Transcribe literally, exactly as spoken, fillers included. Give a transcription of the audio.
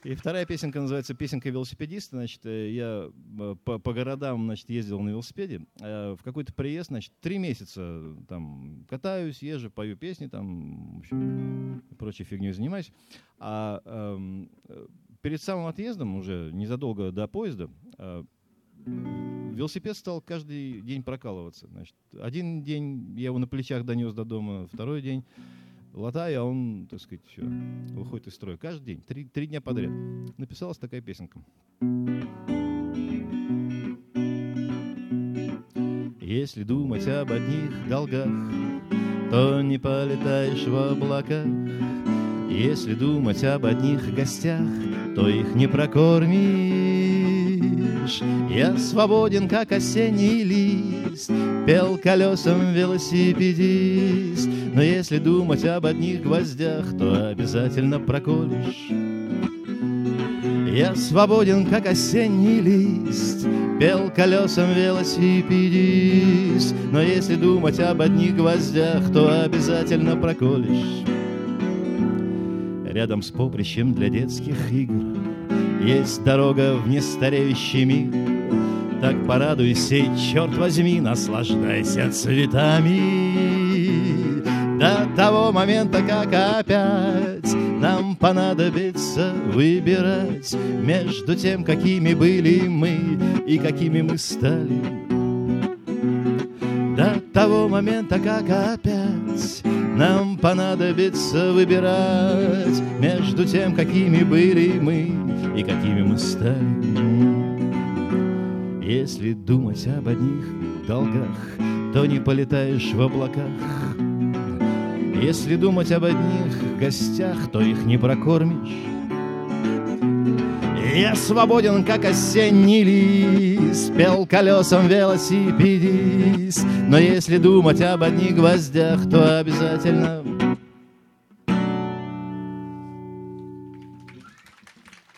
И вторая песенка называется «Песенка велосипедиста». Значит, я по, по городам, значит, ездил на велосипеде. В какой-то приезд, значит, три месяца там катаюсь, езжу, пою песни, там, в общем, прочей фигней занимаюсь. А э, перед самым отъездом, уже незадолго до поезда, э, велосипед стал каждый день прокалываться. Значит, один день я его на плечах донес до дома, второй день латаю, а он, так сказать, все, выходит из строя. Каждый день, три, три дня подряд. Написалась такая песенка. Если думать об одних долгах, то не полетаешь в облаках. Если думать об одних гостях, то их не прокормишь. Я свободен, как осенний лист, пел колесом велосипедист. Но если думать об одних гвоздях, то обязательно проколешь. Я свободен, как осенний лист, пел колесом велосипедист. Но если думать об одних гвоздях, то обязательно проколешь. Рядом с поприщем для детских игр есть дорога в нестареющий мир. Так порадуйся и, черт возьми, наслаждайся цветами. До того момента, как опять нам понадобится выбирать между тем, какими были мы и какими мы стали. До того момента, как опять нам понадобится выбирать между тем, какими были мы и какими мы стали. Если думать об одних долгах, то не полетаешь в облаках. Если думать об одних гостях, то их не прокормишь. Я свободен, как осенний лист, пел колесом велосипедист. Но если думать об одних гвоздях, то обязательно